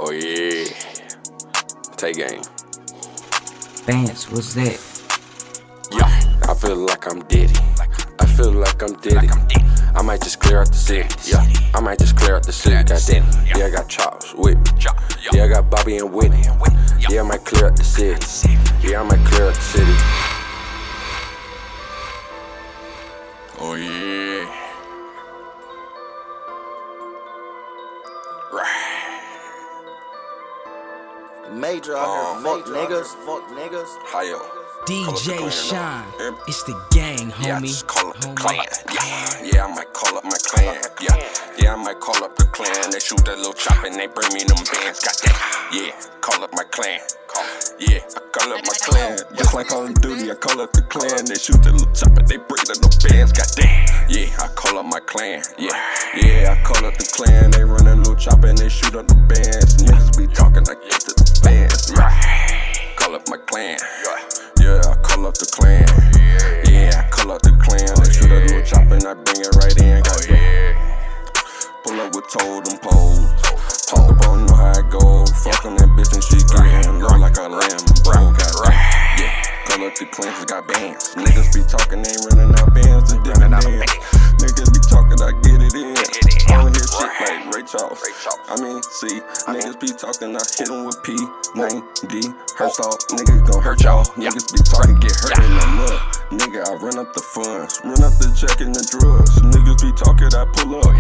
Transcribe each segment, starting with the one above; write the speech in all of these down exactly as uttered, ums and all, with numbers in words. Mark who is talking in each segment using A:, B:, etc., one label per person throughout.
A: Oh yeah. Tay game.
B: Vance, what's that?
A: Yeah, I feel like I'm Diddy. I feel like I'm Diddy. I might just clear out the city. Yeah, I might just clear out the city. Goddamn. Yeah, I got chops with me. Yeah, I got Bobby and Whitney. Yeah, I might clear out the city. Yeah, I might clear out the city. Oh yeah. Right.
C: Major out here, fuck niggas, fuck niggas.
A: Hi-yo.
D: D J Shine,
A: Yep.
D: it's the gang, homie.
A: Yeah, I just call up the
D: homie.
A: clan. Yeah, yeah, I might call up my clan. Yeah, yeah, I might call up the clan. They shoot that little chop and they bring me them bands. Goddamn. Yeah, call up my clan. Yeah, I call up my clan. Just like Call of Duty, I call up the clan. They shoot that little chop and they bring them bands. Goddamn. Yeah, I call up my clan. Yeah, yeah, I call up the clan. They run that little chop and they shoot up the bands. Niggas be talking, I get to the bands. Yeah, call up my clan. Yeah, I call up the clan. Yeah, I call up the clan. They shoot a little chop and I bring it right in. Goddamn. Pull up with totem poles. Talk about know how it go. Fuck on that bitch and she getting low like a Lambo. Goddamn. Yeah, call up the clan, cause got bands. Niggas be talking, they ain't running out bands and different bands. Niggas be talking, I get it in. I don't hear shit like Ray Charles. I mean, see, niggas be talking, I hit them with P, nine, D, hurts all. Niggas gon' hurt y'all. Niggas be talking, get hurt in the mud. Nigga, I run up the funds, run up the check and the drugs. Niggas be talking, I pull up.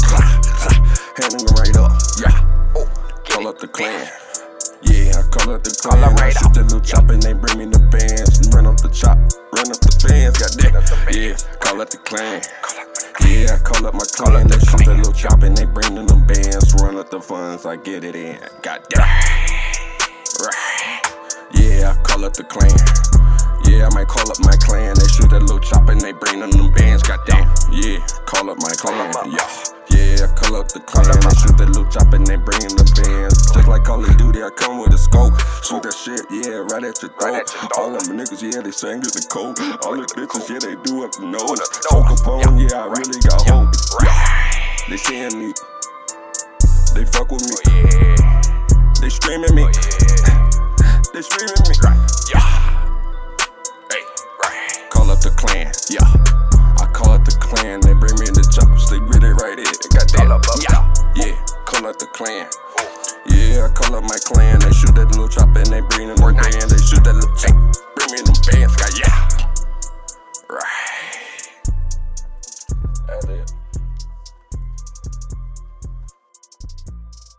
A: Handing them right up. Yeah, call up the clan. Yeah, I call up the clan. I shoot that little chop and they bring me the bands. Run up the chop, run up the fans. Goddamn. Yeah, call up the clan. Yeah, I call up my clan. They shoot that little chop and they bring them them bands. Run up the funds, I get it in. Goddamn. Right. Yeah, I call up the clan. Yeah, I might call up my clan. They shoot that little chop and they bring them them bands. Goddamn. Yeah, call up my clan. Yeah. Yeah, I call up the clan. They shoot that little chop and they bring in the bands. Just like Call of Duty, I come with a scope. Shoot that shit, yeah, right at your throat. All them niggas, yeah, they sang to the code. All the bitches, yeah, they do up the nose. So Capone, yeah, I really got hope. Yeah. They seeing me. They fuck with me. They streaming me. They streaming me. Yeah. Hey, call up the clan. Yeah. I call up the clan. They bring me in the chops. They get it right in. Goddamn. Yeah. Yeah. Call up the clan. Yeah, I call up my clan. They shoot that little chop and they bring in the band. They shoot that little chop. Bring me in them bands. Yeah.